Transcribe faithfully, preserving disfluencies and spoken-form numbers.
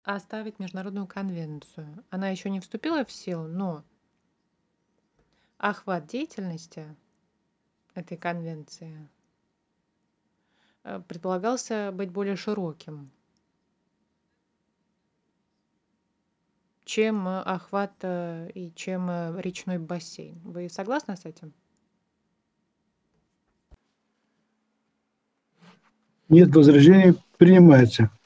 Оставить международную конвенцию. Она еще не вступила в силу, но охват деятельности этой конвенции э, предполагался быть более широким, чем э, охват э, и чем э, речной бассейн. Вы согласны с этим? Нет возражений, принимается.